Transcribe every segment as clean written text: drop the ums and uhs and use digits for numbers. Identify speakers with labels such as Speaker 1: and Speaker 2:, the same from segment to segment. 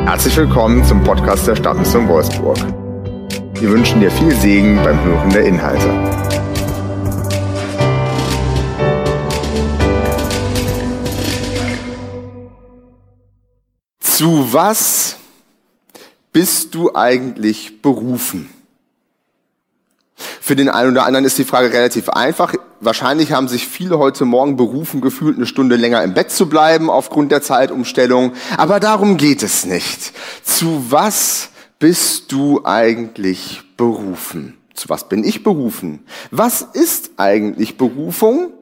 Speaker 1: Herzlich willkommen zum Podcast der Stadtmission Wolfsburg. Wir wünschen dir viel Segen beim Hören der Inhalte. Zu was bist du eigentlich berufen? Für den einen oder anderen ist die Frage relativ einfach. Wahrscheinlich haben sich viele heute Morgen berufen gefühlt, eine Stunde länger im Bett zu bleiben aufgrund der Zeitumstellung. Aber darum geht es nicht. Zu was bist du eigentlich berufen? Zu was bin ich berufen? Was ist eigentlich Berufung?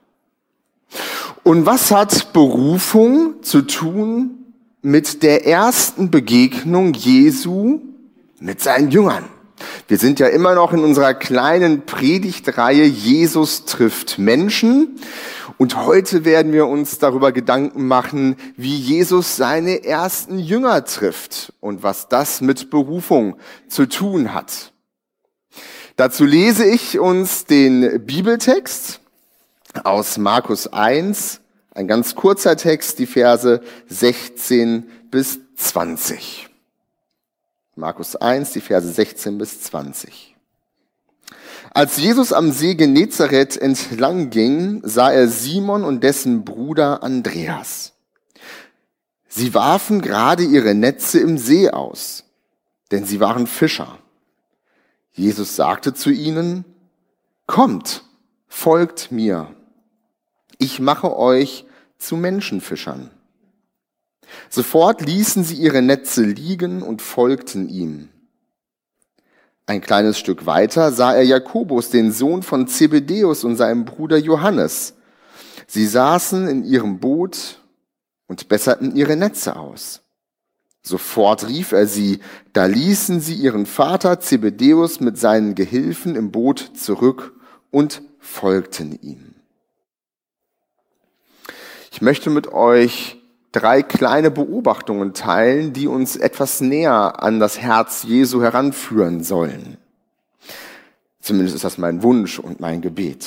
Speaker 1: Und was hat Berufung zu tun mit der ersten Begegnung Jesu mit seinen Jüngern? Wir sind ja immer noch in unserer kleinen Predigtreihe Jesus trifft Menschen. Und heute werden wir uns darüber Gedanken machen, wie Jesus seine ersten Jünger trifft und was das mit Berufung zu tun hat. Dazu lese ich uns den Bibeltext aus Markus 1, ein ganz kurzer Text, die Verse 16 bis 20. Markus 1, die Verse 16 bis 20. Als Jesus am See Genezareth entlang ging, sah er Simon und dessen Bruder Andreas. Sie warfen gerade ihre Netze im See aus, denn sie waren Fischer. Jesus sagte zu ihnen: Kommt, folgt mir. Ich mache euch zu Menschenfischern. Sofort ließen sie ihre Netze liegen und folgten ihm. Ein kleines Stück weiter sah er Jakobus, den Sohn von Zebedäus, und seinem Bruder Johannes. Sie saßen in ihrem Boot und besserten ihre Netze aus. Sofort rief er sie, da ließen sie ihren Vater Zebedäus mit seinen Gehilfen im Boot zurück und folgten ihm. Ich möchte mit euch 3 kleine Beobachtungen teilen, die uns etwas näher an das Herz Jesu heranführen sollen. Zumindest ist das mein Wunsch und mein Gebet.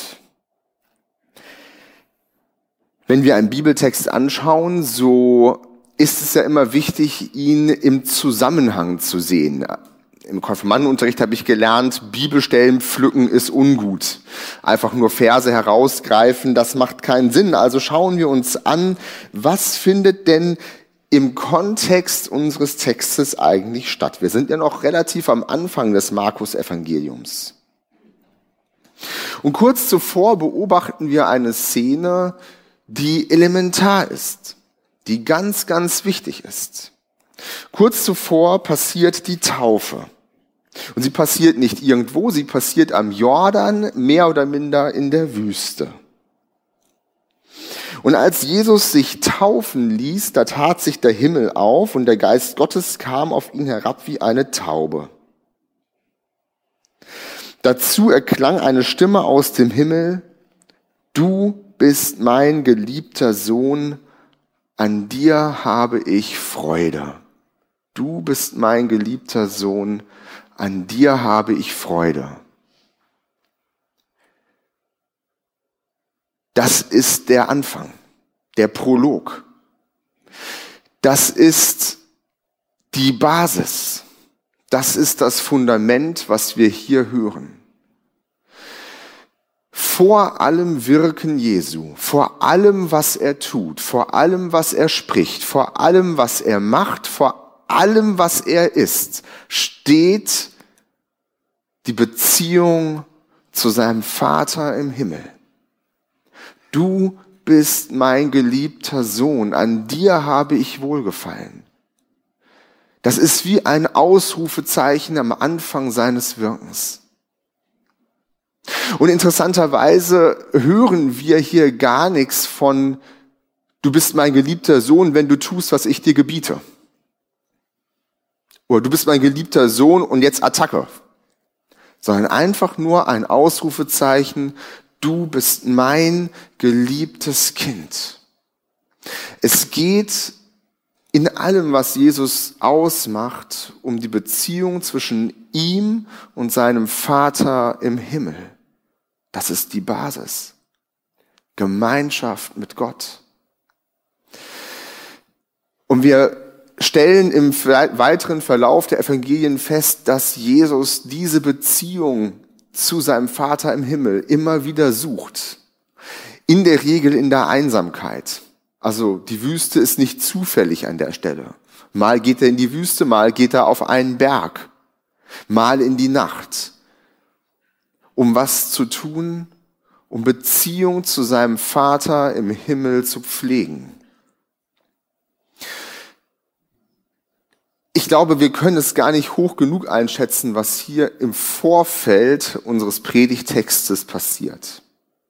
Speaker 1: Wenn wir einen Bibeltext anschauen, so ist es ja immer wichtig, ihn im Zusammenhang zu sehen. Im Konfirmandenunterricht habe ich gelernt, Bibelstellen pflücken ist ungut. Einfach nur Verse herausgreifen, das macht keinen Sinn. Also schauen wir uns an, was findet denn im Kontext unseres Textes eigentlich statt? Wir sind ja noch relativ am Anfang des Markus-Evangeliums. Und kurz zuvor beobachten wir eine Szene, die elementar ist, die ganz, ganz wichtig ist. Kurz zuvor passiert die Taufe. Und sie passiert nicht irgendwo, sie passiert am Jordan, mehr oder minder in der Wüste. Und als Jesus sich taufen ließ, da tat sich der Himmel auf und der Geist Gottes kam auf ihn herab wie eine Taube. Dazu erklang eine Stimme aus dem Himmel: Du bist mein geliebter Sohn, an dir habe ich Freude. Du bist mein geliebter Sohn, an dir habe ich Freude. Das ist der Anfang, der Prolog. Das ist die Basis. Das ist das Fundament, was wir hier hören. Vor allem Wirken Jesu, vor allem, was er tut, vor allem, was er spricht, vor allem, was er macht, vor allem, was er ist, steht die Beziehung zu seinem Vater im Himmel. Du bist mein geliebter Sohn, an dir habe ich wohlgefallen. Das ist wie ein Ausrufezeichen am Anfang seines Wirkens. Und interessanterweise hören wir hier gar nichts von: Du bist mein geliebter Sohn, wenn du tust, was ich dir gebiete. Oder du bist mein geliebter Sohn und jetzt Attacke. Sondern einfach nur ein Ausrufezeichen: Du bist mein geliebtes Kind. Es geht in allem, was Jesus ausmacht, um die Beziehung zwischen ihm und seinem Vater im Himmel. Das ist die Basis. Gemeinschaft mit Gott. Und wir stellen im weiteren Verlauf der Evangelien fest, dass Jesus diese Beziehung zu seinem Vater im Himmel immer wieder sucht. In der Regel in der Einsamkeit. Also die Wüste ist nicht zufällig an der Stelle. Mal geht er in die Wüste, mal geht er auf einen Berg, mal in die Nacht. Um was zu tun? Um Beziehung zu seinem Vater im Himmel zu pflegen. Ich glaube, wir können es gar nicht hoch genug einschätzen, was hier im Vorfeld unseres Predigttextes passiert.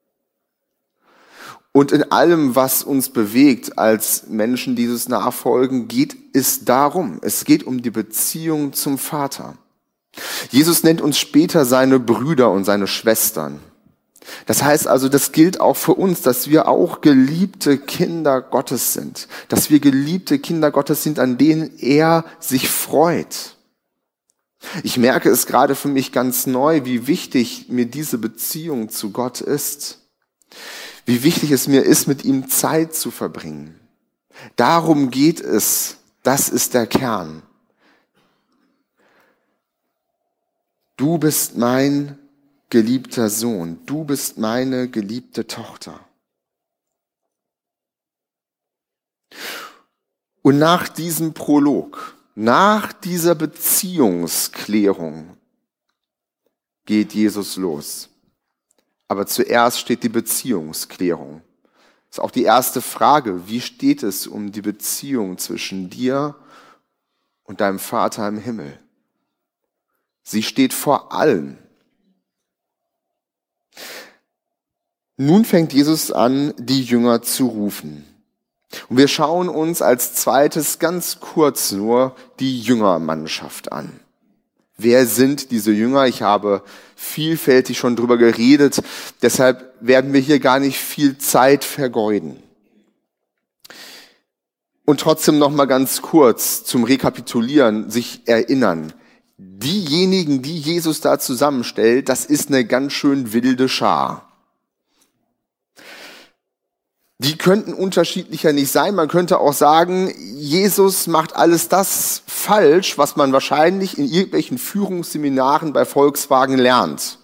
Speaker 1: Und in allem, was uns bewegt als Menschen, die Jesus nachfolgen, geht es darum. Es geht um die Beziehung zum Vater. Jesus nennt uns später seine Brüder und seine Schwestern. Das heißt also, das gilt auch für uns, dass wir auch geliebte Kinder Gottes sind. Dass wir geliebte Kinder Gottes sind, an denen er sich freut. Ich merke es gerade für mich ganz neu, wie wichtig mir diese Beziehung zu Gott ist. Wie wichtig es mir ist, mit ihm Zeit zu verbringen. Darum geht es. Das ist der Kern. Du bist mein geliebter Sohn. Du bist meine geliebte Tochter. Und nach diesem Prolog, nach dieser Beziehungsklärung geht Jesus los. Aber zuerst steht die Beziehungsklärung. Das ist auch die erste Frage. Wie steht es um die Beziehung zwischen dir und deinem Vater im Himmel? Sie steht vor allem. Nun fängt Jesus an, die Jünger zu rufen. Und wir schauen uns als zweites ganz kurz nur die Jüngermannschaft an. Wer sind diese Jünger? Ich habe vielfältig schon drüber geredet, deshalb werden wir hier gar nicht viel Zeit vergeuden. Und trotzdem noch mal ganz kurz zum Rekapitulieren, sich erinnern. Diejenigen, die Jesus da zusammenstellt, das ist eine ganz schön wilde Schar. Die könnten unterschiedlicher nicht sein. Man könnte auch sagen, Jesus macht alles das falsch, was man wahrscheinlich in irgendwelchen Führungsseminaren bei Volkswagen lernt.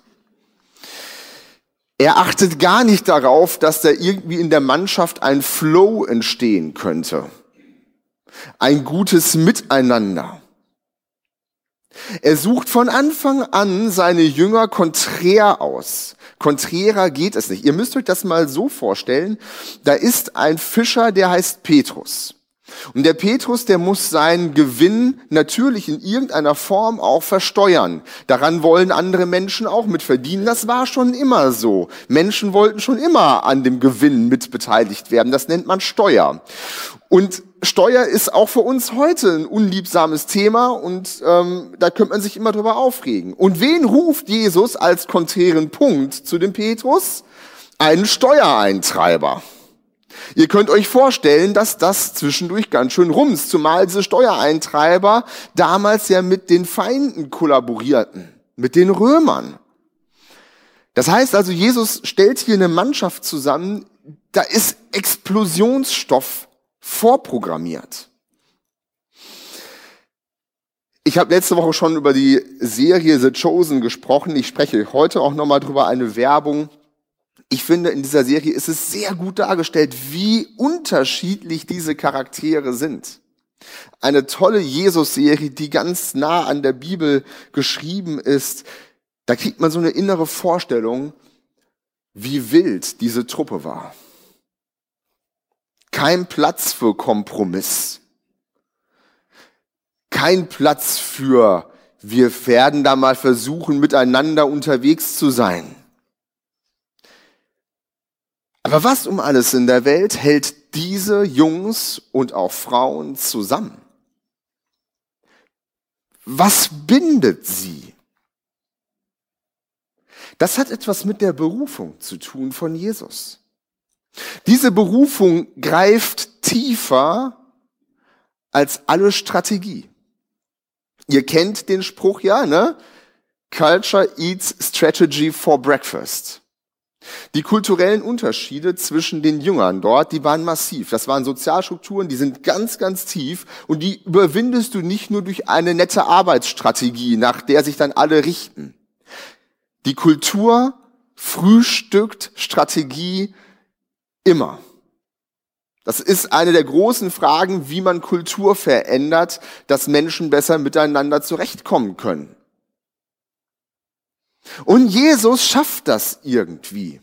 Speaker 1: Er achtet gar nicht darauf, dass da irgendwie in der Mannschaft ein Flow entstehen könnte. Ein gutes Miteinander. Er sucht von Anfang an seine Jünger konträr aus. Konträrer geht es nicht. Ihr müsst euch das mal so vorstellen, da ist ein Fischer, der heißt Petrus. Und der Petrus, der muss seinen Gewinn natürlich in irgendeiner Form auch versteuern. Daran wollen andere Menschen auch mitverdienen. Das war schon immer so. Menschen wollten schon immer an dem Gewinn mitbeteiligt werden. Das nennt man Steuer. Und Steuer ist auch für uns heute ein unliebsames Thema und da könnte man sich immer drüber aufregen. Und wen ruft Jesus als konträren Punkt zu dem Petrus? Einen Steuereintreiber. Ihr könnt euch vorstellen, dass das zwischendurch ganz schön rumst, zumal diese Steuereintreiber damals ja mit den Feinden kollaborierten, mit den Römern. Das heißt also, Jesus stellt hier eine Mannschaft zusammen, da ist Explosionsstoff vorprogrammiert. Ich habe letzte Woche schon über die Serie The Chosen gesprochen. Ich spreche heute auch nochmal drüber, eine Werbung. Ich finde, in dieser Serie ist es sehr gut dargestellt, wie unterschiedlich diese Charaktere sind. Eine tolle Jesus-Serie, die ganz nah an der Bibel geschrieben ist. Da kriegt man so eine innere Vorstellung, wie wild diese Truppe war. Kein Platz für Kompromiss. Kein Platz für, wir werden da mal versuchen, miteinander unterwegs zu sein. Aber was um alles in der Welt hält diese Jungs und auch Frauen zusammen? Was bindet sie? Das hat etwas mit der Berufung zu tun von Jesus. Diese Berufung greift tiefer als alle Strategie. Ihr kennt den Spruch ja, ne? Culture eats strategy for breakfast. Die kulturellen Unterschiede zwischen den Jüngern dort, die waren massiv. Das waren Sozialstrukturen, die sind ganz, ganz tief und die überwindest du nicht nur durch eine nette Arbeitsstrategie, nach der sich dann alle richten. Die Kultur frühstückt Strategie immer. Das ist eine der großen Fragen, wie man Kultur verändert, dass Menschen besser miteinander zurechtkommen können. Und Jesus schafft das irgendwie.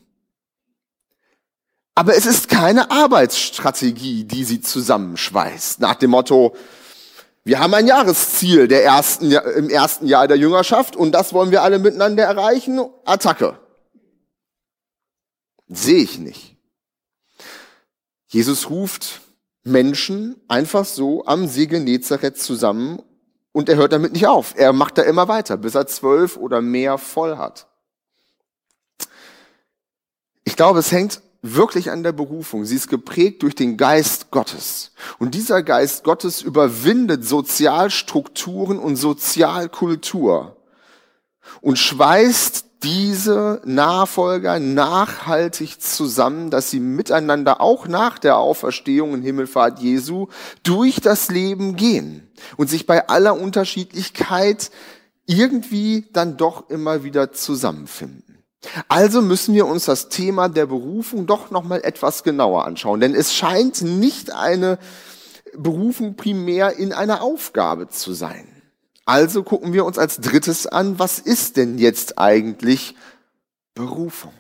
Speaker 1: Aber es ist keine Arbeitsstrategie, die sie zusammenschweißt. Nach dem Motto, wir haben ein Jahresziel im ersten Jahr der Jüngerschaft und das wollen wir alle miteinander erreichen. Attacke. Sehe ich nicht. Jesus ruft Menschen einfach so am See Genezareth zusammen und er hört damit nicht auf. Er macht da immer weiter, bis er 12 oder mehr voll hat. Ich glaube, es hängt wirklich an der Berufung. Sie ist geprägt durch den Geist Gottes. Und dieser Geist Gottes überwindet Sozialstrukturen und Sozialkultur und schweißt diese Nachfolger nachhaltig zusammen, dass sie miteinander auch nach der Auferstehung und Himmelfahrt Jesu durch das Leben gehen und sich bei aller Unterschiedlichkeit irgendwie dann doch immer wieder zusammenfinden. Also müssen wir uns das Thema der Berufung doch noch mal etwas genauer anschauen, denn es scheint nicht eine Berufung primär in einer Aufgabe zu sein. Also gucken wir uns als drittes an, was ist denn jetzt eigentlich Berufung?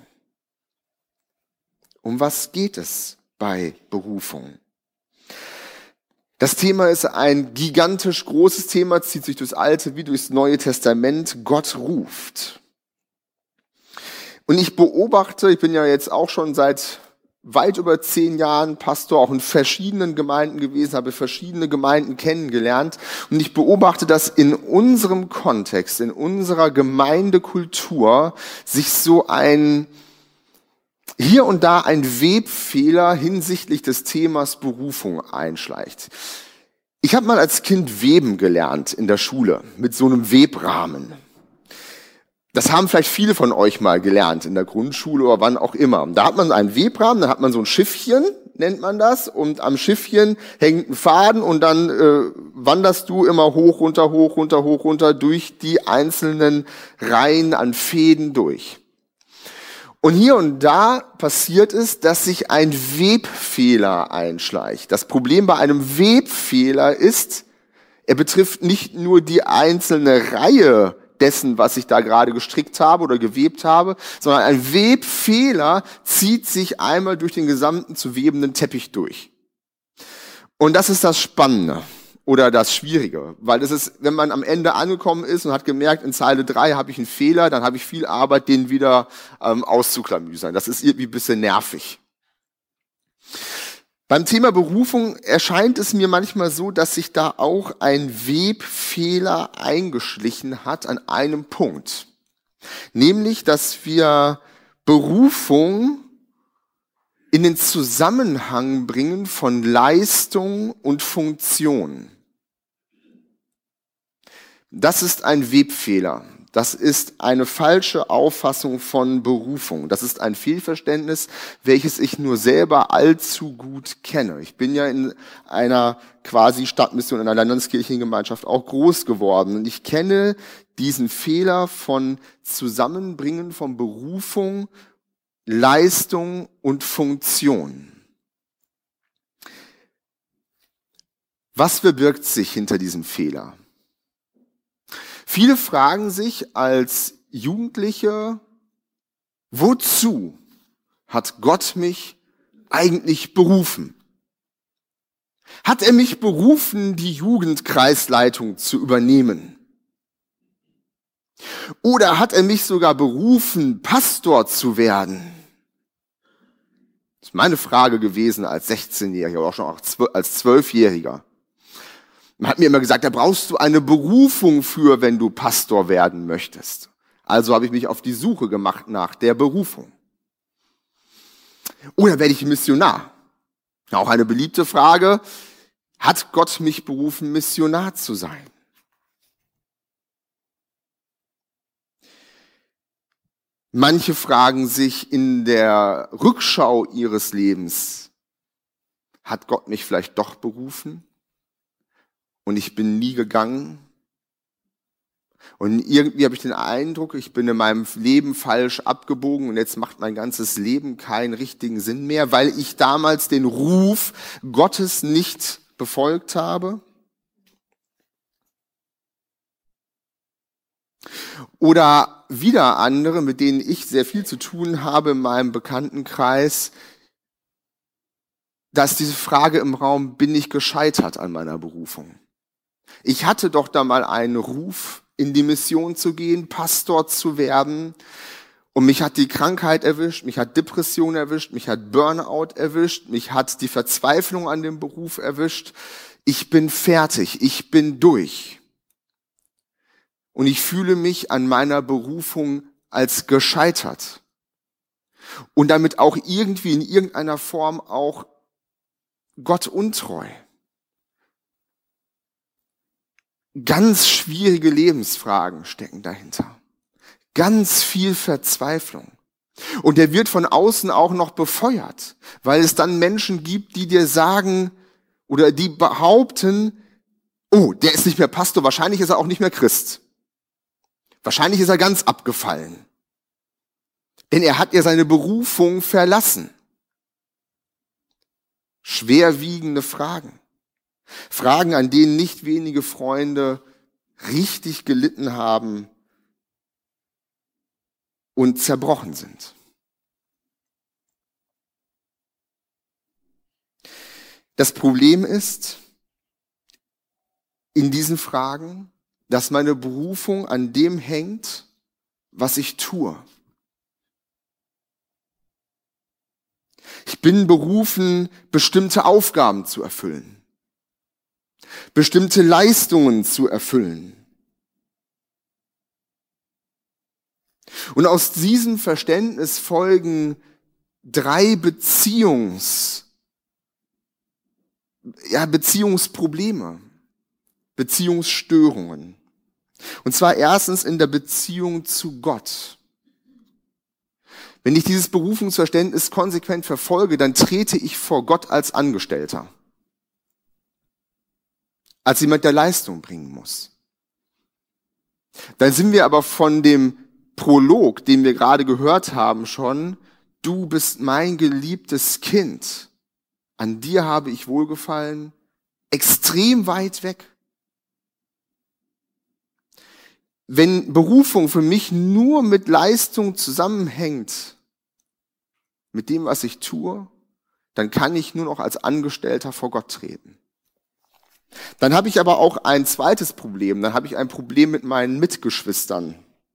Speaker 1: Um was geht es bei Berufung? Das Thema ist ein gigantisch großes Thema, zieht sich durchs Alte wie durchs Neue Testament. Gott ruft. Und ich beobachte, ich bin ja jetzt auch schon seit weit über 10 Jahren Pastor, auch in verschiedenen Gemeinden gewesen, habe verschiedene Gemeinden kennengelernt und ich beobachte, dass in unserem Kontext, in unserer Gemeindekultur sich so hier und da ein Webfehler hinsichtlich des Themas Berufung einschleicht. Ich habe mal als Kind weben gelernt in der Schule mit so einem Webrahmen. Das haben vielleicht viele von euch mal gelernt in der Grundschule oder wann auch immer. Da hat man einen Webrahmen, dann hat man so ein Schiffchen, nennt man das, und am Schiffchen hängt ein Faden und dann wanderst du immer hoch, runter durch die einzelnen Reihen an Fäden durch. Und hier und da passiert es, dass sich ein Webfehler einschleicht. Das Problem bei einem Webfehler ist, er betrifft nicht nur die einzelne Reihe dessen, was ich da gerade gestrickt habe oder gewebt habe, sondern ein Webfehler zieht sich einmal durch den gesamten zu webenden Teppich durch. Und das ist das Spannende oder das Schwierige, weil das ist, wenn man am Ende angekommen ist und hat gemerkt, in Zeile 3 habe ich einen Fehler, dann habe ich viel Arbeit, den wieder auszuklamüsern. Das ist irgendwie ein bisschen nervig. Beim Thema Berufung erscheint es mir manchmal so, dass sich da auch ein Webfehler eingeschlichen hat an einem Punkt. Nämlich, dass wir Berufung in den Zusammenhang bringen von Leistung und Funktion. Das ist ein Webfehler. Das ist eine falsche Auffassung von Berufung. Das ist ein Fehlverständnis, welches ich nur selber allzu gut kenne. Ich bin ja in einer quasi Stadtmission, in einer Landeskirchengemeinschaft auch groß geworden. Und ich kenne diesen Fehler von Zusammenbringen von Berufung, Leistung und Funktion. Was verbirgt sich hinter diesem Fehler? Viele fragen sich als Jugendliche, wozu hat Gott mich eigentlich berufen? Hat er mich berufen, die Jugendkreisleitung zu übernehmen? Oder hat er mich sogar berufen, Pastor zu werden? Das ist meine Frage gewesen als 16-Jähriger oder auch schon als 12-Jähriger. Man hat mir immer gesagt, da brauchst du eine Berufung für, wenn du Pastor werden möchtest. Also habe ich mich auf die Suche gemacht nach der Berufung. Oder werde ich Missionar? Auch eine beliebte Frage. Hat Gott mich berufen, Missionar zu sein? Manche fragen sich in der Rückschau ihres Lebens, hat Gott mich vielleicht doch berufen und ich bin nie gegangen? Und irgendwie habe ich den Eindruck, ich bin in meinem Leben falsch abgebogen und jetzt macht mein ganzes Leben keinen richtigen Sinn mehr, weil ich damals den Ruf Gottes nicht befolgt habe. Oder wieder andere, mit denen ich sehr viel zu tun habe in meinem Bekanntenkreis, dass diese Frage im Raum, bin ich gescheitert an meiner Berufung? Ich hatte doch da mal einen Ruf, in die Mission zu gehen, Pastor zu werden. Und mich hat die Krankheit erwischt, mich hat Depression erwischt, mich hat Burnout erwischt, mich hat die Verzweiflung an dem Beruf erwischt. Ich bin fertig, ich bin durch. Und ich fühle mich an meiner Berufung als gescheitert. Und damit auch irgendwie in irgendeiner Form auch Gott untreu. Ganz schwierige Lebensfragen stecken dahinter. Ganz viel Verzweiflung. Und der wird von außen auch noch befeuert, weil es dann Menschen gibt, die dir sagen oder die behaupten, oh, der ist nicht mehr Pastor, wahrscheinlich ist er auch nicht mehr Christ. Wahrscheinlich ist er ganz abgefallen. Denn er hat ja seine Berufung verlassen. Schwerwiegende Fragen. Fragen, an denen nicht wenige Freunde richtig gelitten haben und zerbrochen sind. Das Problem ist in diesen Fragen, dass meine Berufung an dem hängt, was ich tue. Ich bin berufen, bestimmte Aufgaben zu erfüllen. Bestimmte Leistungen zu erfüllen. Und aus diesem Verständnis folgen 3 Beziehungsprobleme, Beziehungsstörungen. Und zwar erstens in der Beziehung zu Gott. Wenn ich dieses Berufungsverständnis konsequent verfolge, dann trete ich vor Gott als Angestellter. Als jemand, der Leistung bringen muss. Dann sind wir aber von dem Prolog, den wir gerade gehört haben schon, du bist mein geliebtes Kind, an dir habe ich Wohlgefallen, extrem weit weg. Wenn Berufung für mich nur mit Leistung zusammenhängt, mit dem, was ich tue, dann kann ich nur noch als Angestellter vor Gott treten. Dann habe ich aber auch ein zweites Problem. Dann habe ich ein Problem mit meinen Mitgeschwistern.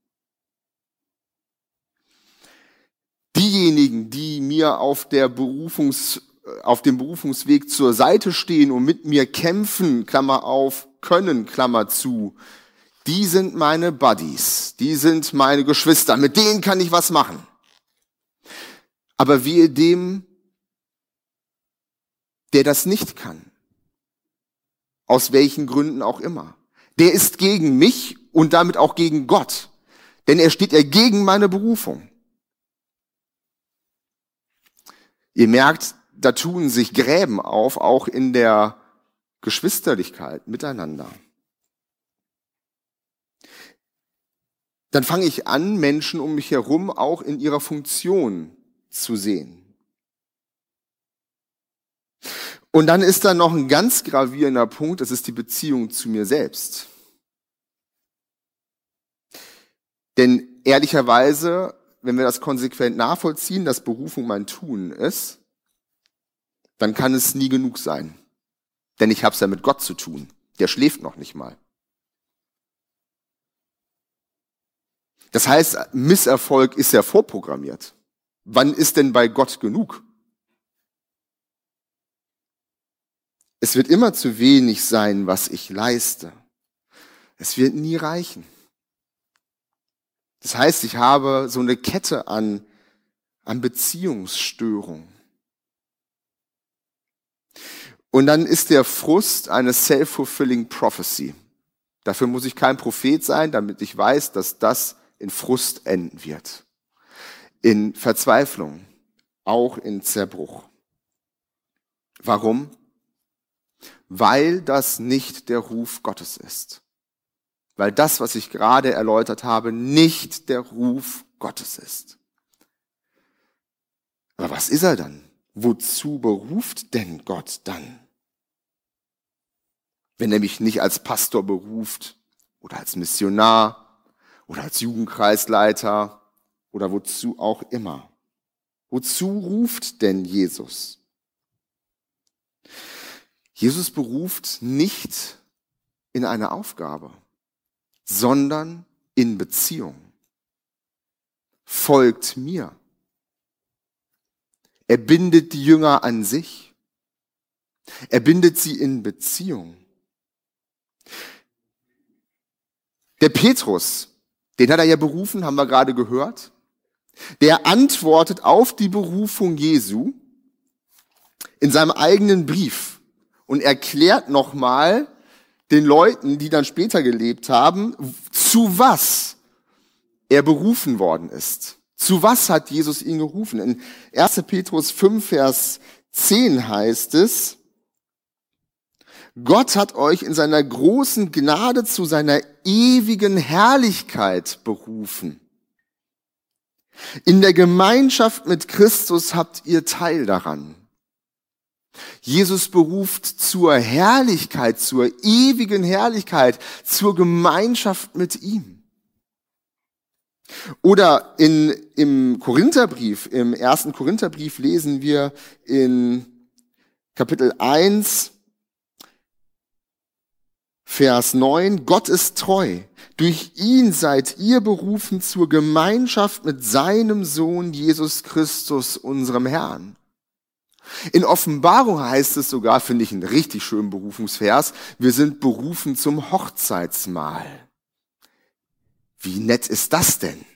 Speaker 1: Diejenigen, die mir auf dem Berufungsweg zur Seite stehen und mit mir kämpfen, Klammer auf, können, Klammer zu, die sind meine Buddies, die sind meine Geschwister, mit denen kann ich was machen. Aber wehe dem, der das nicht kann. Aus welchen Gründen auch immer. Der ist gegen mich und damit auch gegen Gott. Denn er steht ja gegen meine Berufung. Ihr merkt, da tun sich Gräben auf, auch in der Geschwisterlichkeit miteinander. Dann fange ich an, Menschen um mich herum auch in ihrer Funktion zu sehen. Und dann ist da noch ein ganz gravierender Punkt, das ist die Beziehung zu mir selbst. Denn ehrlicherweise, wenn wir das konsequent nachvollziehen, dass Berufung mein Tun ist, dann kann es nie genug sein. Denn ich habe es ja mit Gott zu tun. Der schläft noch nicht mal. Das heißt, Misserfolg ist ja vorprogrammiert. Wann ist denn bei Gott genug? Es wird immer zu wenig sein, was ich leiste. Es wird nie reichen. Das heißt, ich habe so eine Kette an Beziehungsstörungen. Und dann ist der Frust eine self-fulfilling prophecy. Dafür muss ich kein Prophet sein, damit ich weiß, dass das in Frust enden wird. in Verzweiflung, auch in Zerbruch. Warum? Weil das nicht der Ruf Gottes ist. Weil das, was ich gerade erläutert habe, nicht der Ruf Gottes ist. Aber was ist er dann? Wozu beruft denn Gott dann? Wenn er mich nicht als Pastor beruft oder als Missionar oder als Jugendkreisleiter oder wozu auch immer. Wozu ruft denn Jesus? Jesus beruft nicht in eine Aufgabe, sondern in Beziehung. Folgt mir. Er bindet die Jünger an sich. Er bindet sie in Beziehung. Der Petrus, den hat er ja berufen, haben wir gerade gehört. Der antwortet auf die Berufung Jesu in seinem eigenen Brief und erklärt nochmal den Leuten, die dann später gelebt haben, zu was er berufen worden ist. Zu was hat Jesus ihn gerufen? In 1. Petrus 5, Vers 10 heißt es, Gott hat euch in seiner großen Gnade zu seiner ewigen Herrlichkeit berufen. In der Gemeinschaft mit Christus habt ihr Teil daran. Jesus beruft zur Herrlichkeit, zur ewigen Herrlichkeit, zur Gemeinschaft mit ihm. Oder im Korintherbrief, im 1. Korintherbrief lesen wir in Kapitel 1, Vers 9, Gott ist treu. Durch ihn seid ihr berufen zur Gemeinschaft mit seinem Sohn Jesus Christus, unserem Herrn. In Offenbarung heißt es sogar, finde ich einen richtig schönen Berufungsvers, wir sind berufen zum Hochzeitsmahl. Wie nett ist das denn?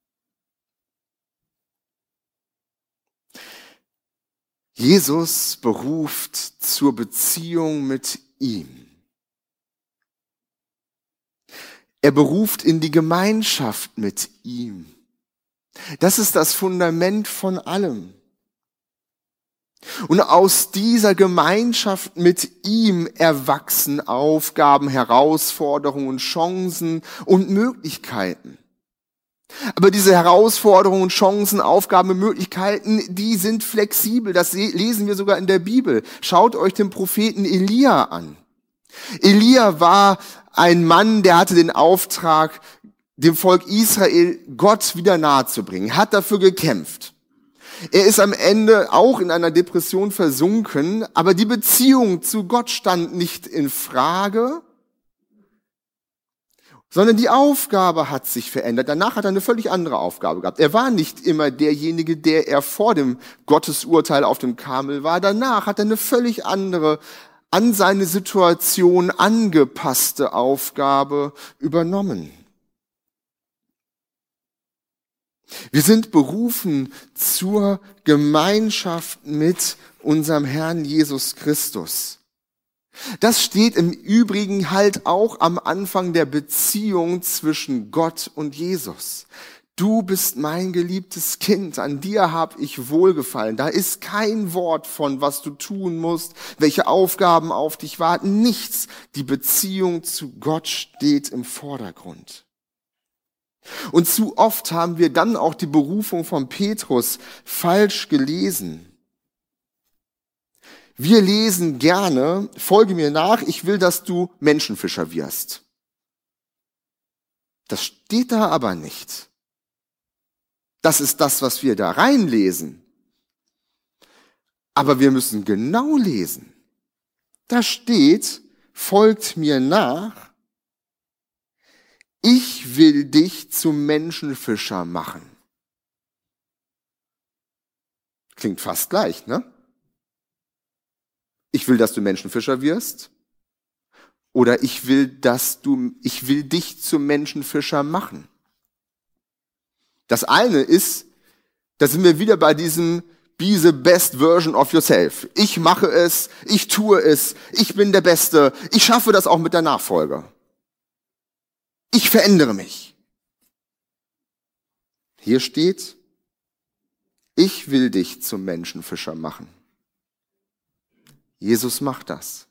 Speaker 1: Jesus beruft zur Beziehung mit ihm. Er beruft in die Gemeinschaft mit ihm. Das ist das Fundament von allem. Und aus dieser Gemeinschaft mit ihm erwachsen Aufgaben, Herausforderungen, Chancen und Möglichkeiten. Aber diese Herausforderungen, Chancen, Aufgaben und Möglichkeiten, die sind flexibel. Das lesen wir sogar in der Bibel. Schaut euch den Propheten Elia an. Elia war ein Mann, der hatte den Auftrag, dem Volk Israel Gott wieder nahe zu bringen, hat dafür gekämpft. Er ist am Ende auch in einer Depression versunken, aber die Beziehung zu Gott stand nicht in Frage, sondern die Aufgabe hat sich verändert. Danach hat er eine völlig andere Aufgabe gehabt. Er war nicht immer derjenige, der er vor dem Gottesurteil auf dem Karmel war. Danach hat er eine völlig andere, an seine Situation angepasste Aufgabe übernommen. Wir sind berufen zur Gemeinschaft mit unserem Herrn Jesus Christus. Das steht im Übrigen halt auch am Anfang der Beziehung zwischen Gott und Jesus. Du bist mein geliebtes Kind, an dir habe ich Wohlgefallen. Da ist kein Wort von, was du tun musst, welche Aufgaben auf dich warten, nichts. Die Beziehung zu Gott steht im Vordergrund. Und zu oft haben wir dann auch die Berufung von Petrus falsch gelesen. Wir lesen gerne, folge mir nach, ich will, dass du Menschenfischer wirst. Das steht da aber nicht. Das ist das, was wir da reinlesen. Aber wir müssen genau lesen. Da steht, folgt mir nach, ich will dich zum Menschenfischer machen. Klingt fast gleich, ne? Ich will, dass du Menschenfischer wirst. Oder ich will dich zum Menschenfischer machen. Das eine ist, da sind wir wieder bei diesem be the best version of yourself. Ich mache es, ich tue es, ich bin der Beste, ich schaffe das auch mit der Nachfolge. Ich verändere mich. Hier steht, Ich will dich zum Menschenfischer machen. Jesus macht das.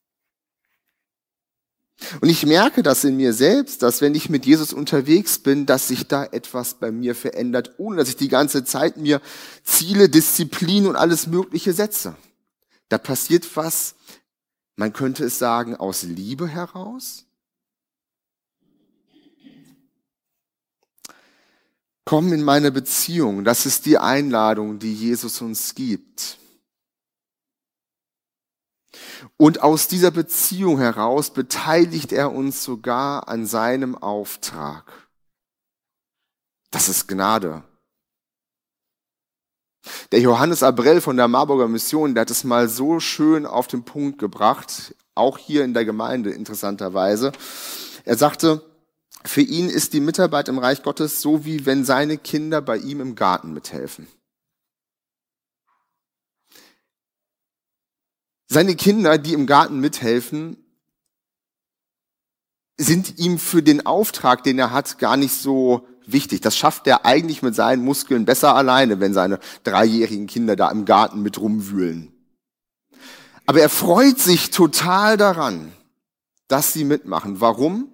Speaker 1: Und ich merke das in mir selbst, dass wenn ich mit Jesus unterwegs bin, dass sich da etwas bei mir verändert, ohne dass ich die ganze Zeit mir Ziele, Disziplin und alles Mögliche setze. Da passiert was, man könnte es sagen, aus Liebe heraus. Komm in meine Beziehung, das ist die Einladung, die Jesus uns gibt. Und aus dieser Beziehung heraus beteiligt er uns sogar an seinem Auftrag. Das ist Gnade. Der Johannes Abrell von der Marburger Mission, der hat es mal so schön auf den Punkt gebracht, auch hier in der Gemeinde interessanterweise. Er sagte, für ihn ist die Mitarbeit im Reich Gottes so, wie wenn seine Kinder bei ihm im Garten mithelfen. Seine Kinder, die im Garten mithelfen, sind ihm für den Auftrag, den er hat, gar nicht so wichtig. Das schafft er eigentlich mit seinen Muskeln besser alleine, wenn seine 3-jährigen Kinder da im Garten mit rumwühlen. Aber er freut sich total daran, dass sie mitmachen. Warum?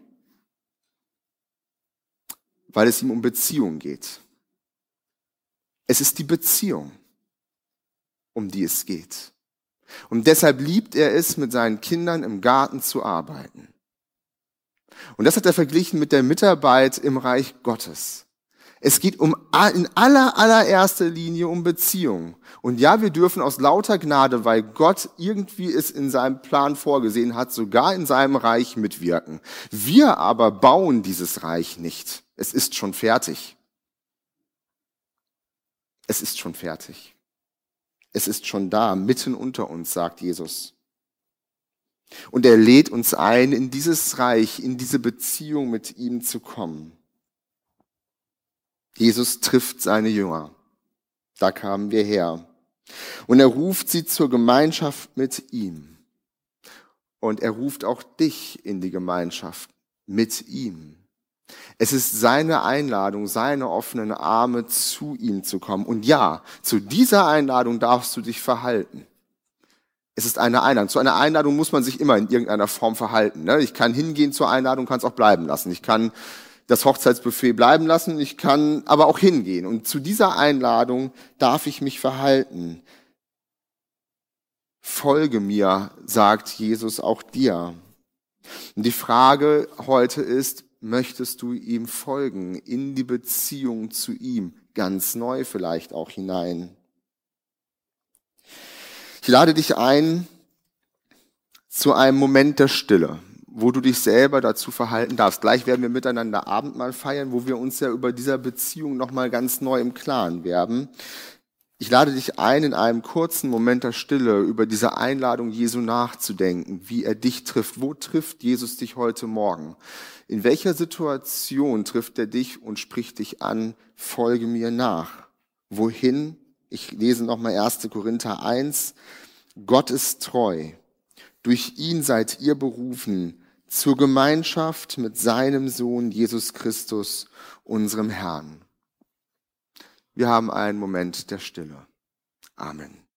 Speaker 1: Weil es ihm um Beziehung geht. Es ist die Beziehung, um die es geht. Und deshalb liebt er es, mit seinen Kindern im Garten zu arbeiten. Und das hat er verglichen mit der Mitarbeit im Reich Gottes. Es geht in allererster Linie um Beziehung. Und ja, wir dürfen aus lauter Gnade, weil Gott irgendwie es in seinem Plan vorgesehen hat, sogar in seinem Reich mitwirken. Wir aber bauen dieses Reich nicht. Es ist schon fertig. Es ist schon fertig. Es ist schon da, mitten unter uns, sagt Jesus. Und er lädt uns ein, in dieses Reich, in diese Beziehung mit ihm zu kommen. Jesus trifft seine Jünger. Da kamen wir her. Und er ruft sie zur Gemeinschaft mit ihm. Und er ruft auch dich in die Gemeinschaft mit ihm. Es ist seine Einladung, seine offenen Arme, zu ihm zu kommen. Und ja, zu dieser Einladung darfst du dich verhalten. Es ist eine Einladung. Zu einer Einladung muss man sich immer in irgendeiner Form verhalten. Ich kann hingehen zur Einladung, kann es auch bleiben lassen. Ich kann das Hochzeitsbuffet bleiben lassen, ich kann aber auch hingehen. Und zu dieser Einladung darf ich mich verhalten. Folge mir, sagt Jesus auch dir. Und die Frage heute ist, möchtest du ihm folgen, in die Beziehung zu ihm, ganz neu vielleicht auch hinein? Ich lade dich ein zu einem Moment der Stille, wo du dich selber dazu verhalten darfst. Gleich werden wir miteinander Abendmahl feiern, wo wir uns ja über dieser Beziehung nochmal ganz neu im Klaren werden. Ich lade dich ein, in einem kurzen Moment der Stille über diese Einladung Jesu nachzudenken, wie er dich trifft. Wo trifft Jesus dich heute Morgen? In welcher Situation trifft er dich und spricht dich an, folge mir nach? Wohin? Ich lese nochmal 1. Korinther 1. Gott ist treu. Durch ihn seid ihr berufen zur Gemeinschaft mit seinem Sohn Jesus Christus, unserem Herrn. Wir haben einen Moment der Stille. Amen.